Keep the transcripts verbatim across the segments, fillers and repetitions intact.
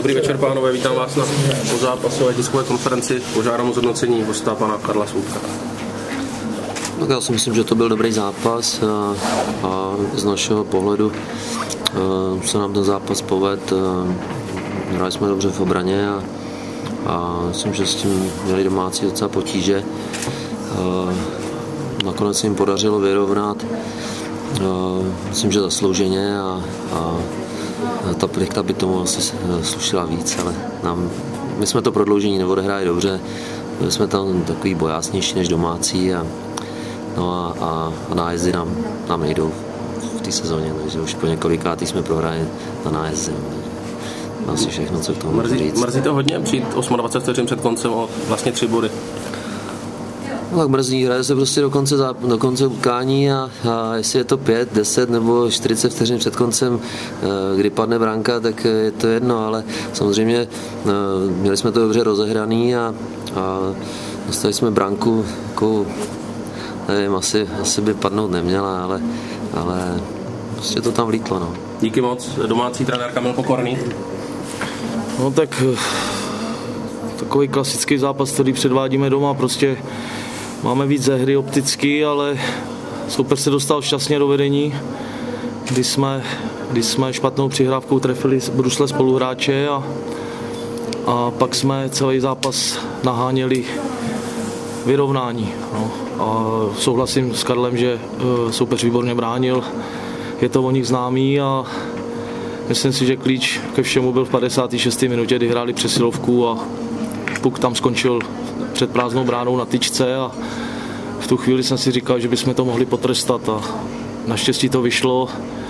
Dobrý večer, pánové, vítám vás na pozápasové tiskové konferenci. Požádám o zhodnocení hosta pana Karla Svůdka. Tak já si myslím, že to byl dobrý zápas a, a z našeho pohledu a, se nám ten zápas povedl. Hráli jsme dobře v obraně a, a myslím, že s tím měli domácí docela potíže. A, nakonec se jim podařilo vyrovnat. A, myslím, že zaslouženě a, a ta plichta by tomu asi slušila víc, ale nám, my jsme to prodloužení neodehráli dobře. Byli jsme tam takový bojásnější než domácí a No a, a, a nájezdy nám, nám nejdou v té sezóně, takže už po několikátý jsme prohráli na nájezdy. Asi všechno, co k tomu Mrzí, říct. Mrzí to hodně přijít dvacet osm vteřin před koncem o vlastně tři body? No tak mrzí, hraje se prostě do konce, do konce utkání a, a jestli je to pět, deset nebo čtyřicet vteřin před koncem, kdy padne branka, tak je to jedno, ale samozřejmě měli jsme to dobře rozehraný a, a dostali jsme branku jako, nevím, asi, asi by padnout neměla, ale, ale prostě to tam vlítlo. No. Díky moc. Domácí trenér Kamil Pokorný. No tak takový klasický zápas, který předvádíme doma, prostě máme víc ze hry opticky, ale soupeř se dostal šťastně do vedení, kdy jsme, kdy jsme špatnou přihrávkou trefili brusle spoluhráče a, a pak jsme celý zápas naháněli vyrovnání. No. A souhlasím s Karlem, že soupeř výborně bránil, je to o nich známý a myslím si, že klíč ke všemu byl v padesáté šesté minutě, kdy hráli přesilovku a puk tam skončil před prázdnou bránou na tyčce a v tu chvíli jsem si říkal, že bychom to mohli potrestat a naštěstí to vyšlo.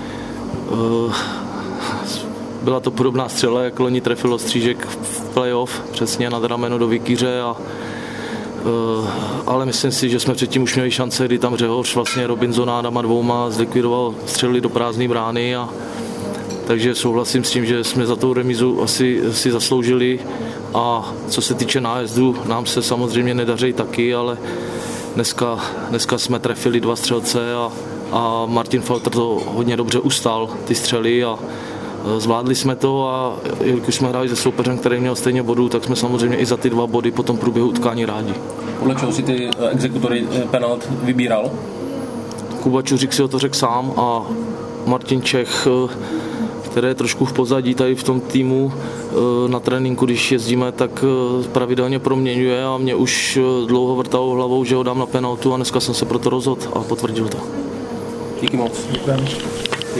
Byla to podobná střela, jak loni trefilo Střížek v playoff, přesně nad rameno do Vikíře a ale myslím si, že jsme předtím už měli šance, kdy tam Řehoř vlastně Robinsonádama dvouma zlikvidoval střely do prázdné brány a takže souhlasím s tím, že jsme za tou remízu asi si zasloužili a co se týče nájezdu, nám se samozřejmě nedaří taky, ale dneska, dneska jsme trefili dva střelce a, a Martin Falter to hodně dobře ustál, ty střely a zvládli jsme to a jelikož jsme hráli se soupeřem, který měl stejně bodů, tak jsme samozřejmě i za ty dva body po tom průběhu utkání rádi. Podle čeho si ty exekutory penalt vybíral? Kuba Čuřík si o to řekl sám a Martin Čech, který je trošku v pozadí tady v tom týmu na tréninku, když jezdíme, tak pravidelně proměňuje a mě už dlouho vrtalo hlavou, že ho dám na penaltu a dneska jsem se proto rozhodl a potvrdil to. Díky moc. Děkujeme.